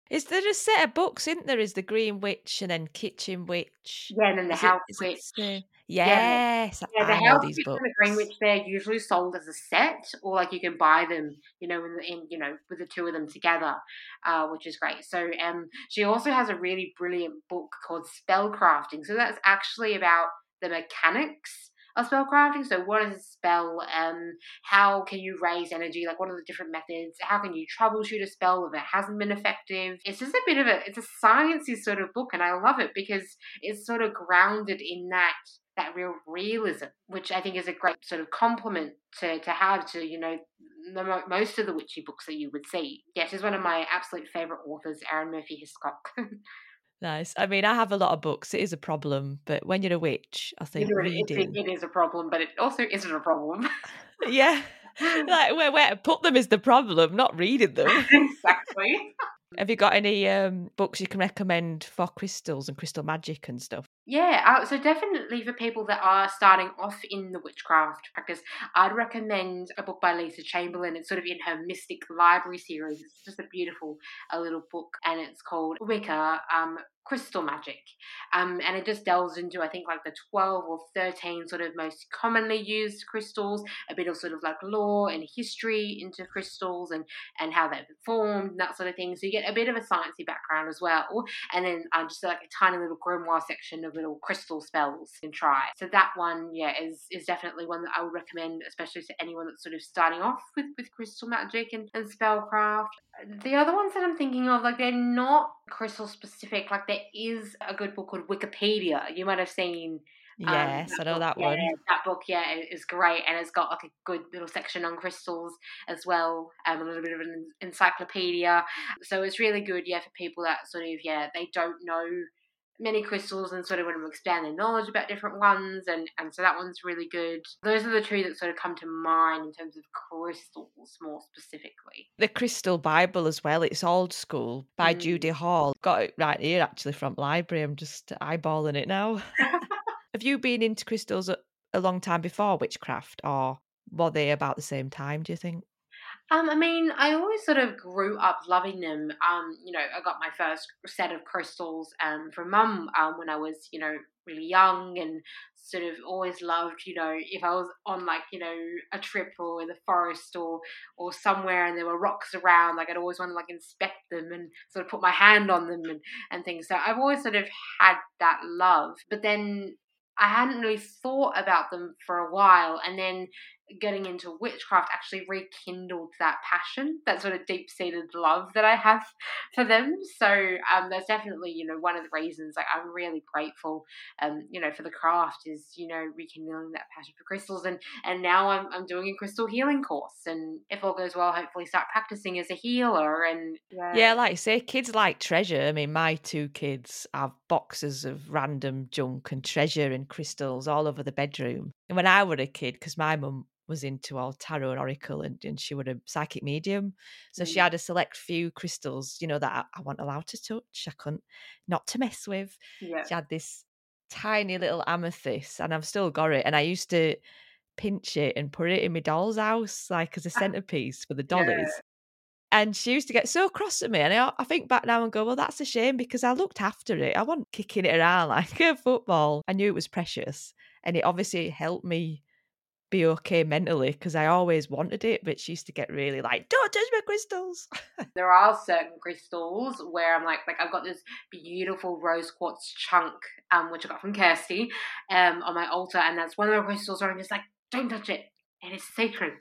B: Is there a set of books, isn't there? Is the Green Witch and then Kitchen Witch?
D: Yeah, and then the
B: Is it?
D: House
B: Is it?
D: Witch.
B: The,
D: Yeah,
B: yes,
D: yeah, the
B: I know
D: House
B: these
D: Witch and the Green
B: books.
D: Witch, they're usually sold as a set, or like you can buy them, you know, in, the, in you know, with the two of them together, uh, which is great. So, um, she also has a really brilliant book called Spellcrafting. So that's actually about the mechanics of spellcrafting. So, what is a spell? Um, how can you raise energy? Like, what are the different methods? How can you troubleshoot a spell if it hasn't been effective? It's just a bit of a, it's a sciencey sort of book, and I love it because it's sort of grounded in that that real realism, which I think is a great sort of compliment to to have to, you know, the, most of the witchy books that you would see. Yeah, she's one of my absolute favourite authors, Erin Murphy Hiscock.
B: Nice. I mean, I have a lot of books. It is a problem, but when you're a witch, I think
D: You know, it,
B: reading.
D: it, it is a problem, but it also isn't a problem.
B: Yeah, like where where to put them is the problem, not reading them.
D: Exactly.
B: Have you got any um, books you can recommend for crystals and crystal magic and stuff?
D: Yeah, uh, so definitely for people that are starting off in the witchcraft practice, I'd recommend a book by Lisa Chamberlain. It's sort of in her Mystic Library series. It's just a beautiful a little book, and it's called Wicca, um, Crystal Magic. Um, and it just delves into, I think, like the twelve or thirteen sort of most commonly used crystals, a bit of sort of like lore and history into crystals and, and how they've formed and that sort of thing. So you get a bit of a sciencey background as well. And then um, just like a tiny little grimoire section of little crystal spells you can try. So that one, yeah, is is definitely one that I would recommend, especially to anyone that's sort of starting off with, with crystal magic and, and spellcraft. The other ones that I'm thinking of, like, they're not crystal specific. Like, there is a good book called Wikipedia. You might have seen.
B: Yes,
D: um,
B: I know
D: book,
B: that
D: yeah,
B: one.
D: That book, yeah, is great, and it's got like a good little section on crystals as well, um, a little bit of an encyclopedia. So it's really good, yeah, for people that sort of, yeah, they don't know many crystals and sort of want to expand their knowledge about different ones, and, and so that one's really good. Those are the two that sort of come to mind in terms of crystals more specifically.
B: The Crystal Bible as well, it's old school by
D: Mm.
B: Judy Hall. Got it right here actually from library. I'm just eyeballing it now. Have you been into crystals a, a long time before witchcraft, or were they about the same time, do you think?
D: Um, I mean, I always sort of grew up loving them. Um, you know, I got my first set of crystals um, from mum um, when I was, you know, really young, and sort of always loved, you know, if I was on like, you know, a trip or in the forest or or somewhere and there were rocks around, like I'd always want to like inspect them and sort of put my hand on them and, and things. So I've always sort of had that love. But then I hadn't really thought about them for a while, and then getting into witchcraft actually rekindled that passion, that sort of deep-seated love that I have for them. So um, that's definitely, you know, one of the reasons like I'm really grateful, um, you know, for the craft is, you know, rekindling that passion for crystals. And and now I'm I'm doing a crystal healing course, and if all goes well, hopefully start practicing as a healer. And yeah,
B: Yeah, like you say, kids like treasure. I mean, my two kids have boxes of random junk and treasure and crystals all over the bedroom. And when I was a kid, because my mum was into all tarot and oracle, and, and she was a psychic medium, so she
D: Mm.
B: had a select few crystals, you know, that I, I wasn't allowed to touch. I couldn't, not to mess with.
D: yeah.
B: She had this tiny little amethyst, and I've still got it. And I used to pinch it and put it in my doll's house, like as a centerpiece for the
D: Yeah.
B: dollies. And she used to get so cross at me. And I, I think back now and go, well, that's a shame, because I looked after it. I wasn't kicking it around like a football. I knew it was precious. And it obviously helped me be okay mentally, because I always wanted it. But she used to get really like, don't touch my crystals.
D: There are certain crystals where I'm like, like I've got this beautiful rose quartz chunk, um, which I got from Kirsty, um, on my altar, and that's one of the crystals where I'm just like, don't touch it. It is sacred.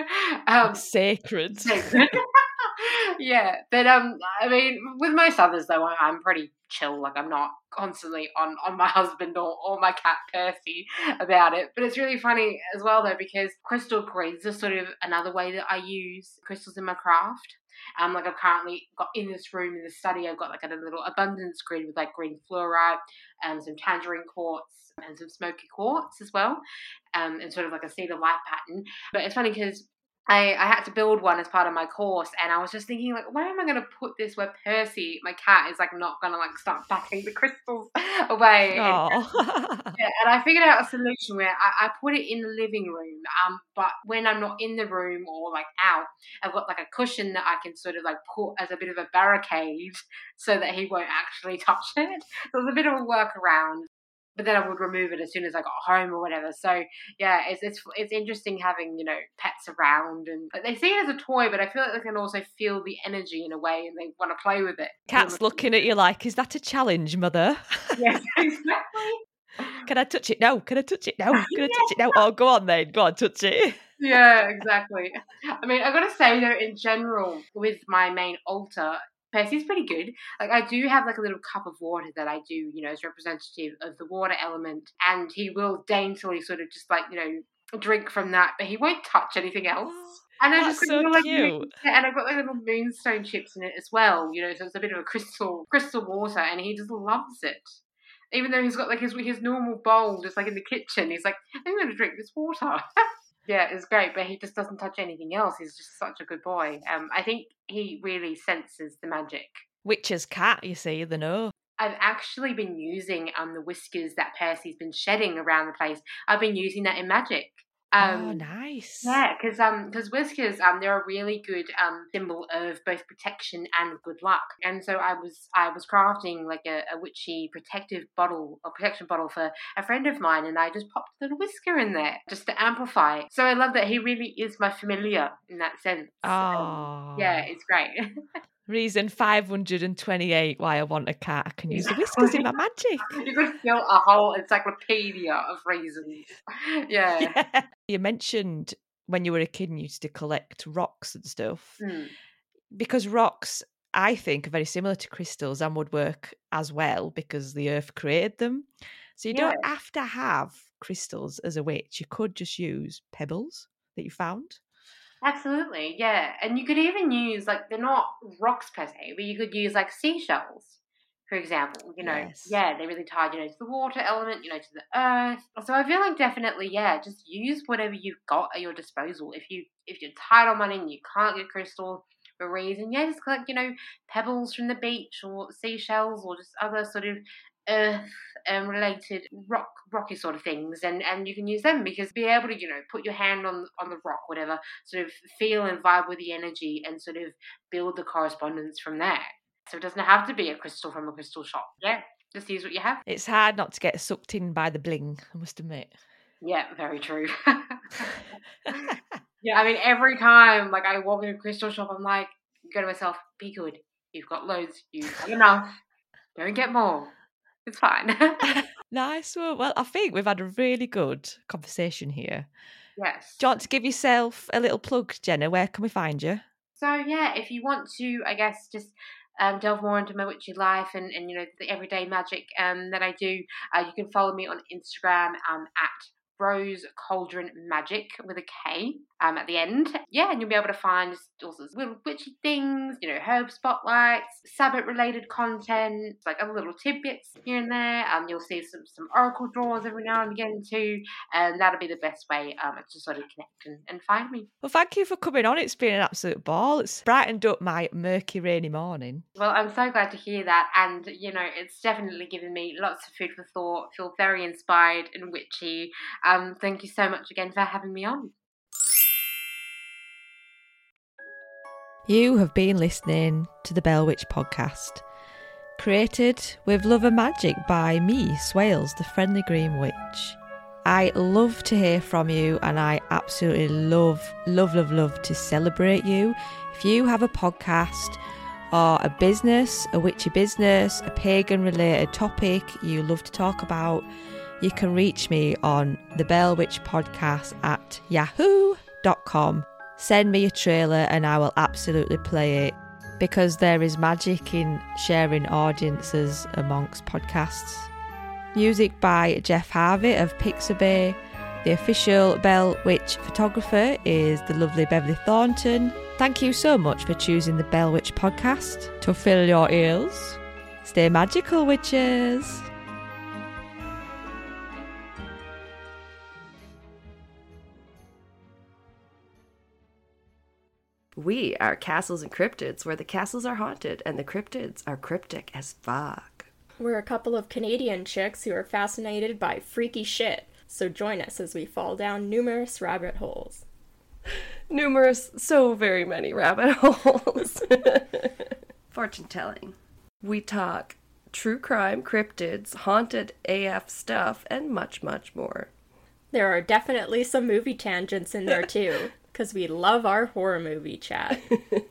D: um,
B: Sacred.
D: sacred. Yeah, but um, I mean, with most others though, I- I'm pretty chill. Like I'm not constantly on on my husband or, or my cat Percy about it. But it's really funny as well though, because crystal grids are sort of another way that I use crystals in my craft. Um, like I've currently got in this room in the study, I've got like a little abundance grid with like green fluorite, and some tangerine quartz, and some smoky quartz as well, um, and sort of like a cedar light pattern. But it's funny because I, I had to build one as part of my course, and I was just thinking, like, where am I going to put this where Percy, my cat, is, like, not going to, like, start backing the crystals away.
B: Oh.
D: Yeah, and I figured out a solution where I, I put it in the living room, um, but when I'm not in the room or like out, I've got like a cushion that I can sort of like put as a bit of a barricade so that he won't actually touch it. So it was a bit of a workaround, but then I would remove it as soon as I got home or whatever. So yeah, it's it's it's interesting having, you know, pets around, and they see it as a toy, but I feel like they can also feel the energy in a way, and they want to play with it.
B: Cat's looking at you like, is that a challenge, mother?
D: Yes, exactly.
B: Can I touch it? No. Can I touch it? No. Can I touch it? No. Oh, go on then. Go on, touch it.
D: Yeah, exactly. I mean, I got to say though, in general, with my main altar, Percy's pretty good. Like, I do have like a little cup of water that I do, you know, as representative of the water element, and he will daintily sort of just like, you know, drink from that, but he won't touch anything else. And I
B: That's
D: just
B: so
D: got, like,
B: cute.
D: yeah, and I've got like little moonstone chips in it as well, you know, so it's a bit of a crystal crystal water, and he just loves it. Even though he's got like his his normal bowl just like in the kitchen, he's like, I'm going to drink this water. Yeah, it's great, but he just doesn't touch anything else. He's just such a good boy. Um, I think he really senses the magic.
B: Witch's cat, you see, the know.
D: I've actually been using um the whiskers that Percy's been shedding around the place. I've been using that in magic. Um,
B: oh, nice.
D: Yeah, because um, because whiskers um, they're a really good um symbol of both protection and good luck. And so I was I was crafting like a, a witchy protective bottle, a protection bottle for a friend of mine, and I just popped a little whisker in there just to amplify it. So I love that he really is my familiar in that sense.
B: Oh,
D: um, yeah, it's great.
B: Reason five hundred twenty-eight why I want a cat. I can use the whiskers in my magic.
D: You could fill a whole encyclopedia of reasons. Yeah.
B: Yeah. You mentioned when you were a kid and you used to collect rocks and stuff.
D: Mm.
B: Because rocks, I think, are very similar to crystals and would work as well because the earth created them. So you
D: Yeah.
B: don't have to have crystals as a witch. You could just use pebbles that you found.
D: Absolutely, yeah. And you could even use, like, they're not rocks per se, but you could use, like, seashells, for example. You know,
B: Yes.
D: yeah, they're really tied, you know, to the water element, you know, to the earth. So I feel like definitely, yeah, just use whatever you've got at your disposal. If, you, if you're tight on money and you can't get crystal for a reason, yeah, just collect, you know, pebbles from the beach or seashells or just other sort of earth um, related rock rocky sort of things, and and you can use them because be able to, you know, put your hand on on the rock, whatever, sort of feel and vibe with the energy and sort of build the correspondence from there. So it doesn't have to be a crystal from a crystal shop. Yeah, just use what you have.
B: It's hard not to get sucked in by the bling, I must admit.
D: Yeah, very true. Yeah, I mean, every time like I walk in a crystal shop, I'm like, go to myself, be good, you've got loads, you've got enough, don't get more. It's fine.
B: Nice one. Well, I think we've had a really good conversation here.
D: Yes.
B: Do you want to give yourself a little plug, Jenna? Where can we find you?
D: So, yeah, if you want to, I guess, just um, delve more into my witchy life and, and, you know, the everyday magic um, that I do, uh, you can follow me on Instagram um, at Rose Cauldron Magic with a K um, at the end. Yeah, and you'll be able to find just all sorts of little witchy things, you know, herb spotlights, Sabbath-related content, like other little tidbits here and there. Um, you'll see some, some oracle draws every now and again too, and that'll be the best way um, to sort of connect and, and find me.
B: Well, thank you for coming on. It's been an absolute ball. It's brightened up my murky, rainy morning.
D: Well, I'm so glad to hear that, and, you know, it's definitely given me lots of food for thought. I feel very inspired and witchy. Um, thank you so much again for having me on.
B: You have been listening to the Bell Witch podcast, created with love and magic by me, Swales, the Friendly Green Witch. I love to hear from you, and I absolutely love, love, love, love to celebrate you. If you have a podcast or a business, a witchy business, a pagan-related topic you love to talk about, you can reach me on the Bell Witch podcast at yahoo dot com. Send me a trailer and I will absolutely play it, because there is magic in sharing audiences amongst podcasts. Music by Jeff Harvey of Pixabay. The official Bell Witch photographer is the lovely Beverly Thornton. Thank you so much for choosing the Bell Witch podcast to fill your ears. Stay magical, witches.
E: We are Castles and Cryptids, where the castles are haunted and the cryptids are cryptic as fuck. We're a couple of Canadian chicks who are fascinated by freaky shit, so join us as we fall down numerous rabbit holes.
F: Numerous, so very many rabbit holes.
G: Fortune telling.
F: We talk true crime, cryptids, haunted A F stuff, and much, much more.
E: There are definitely some movie tangents in there too, because we love our horror movie chat.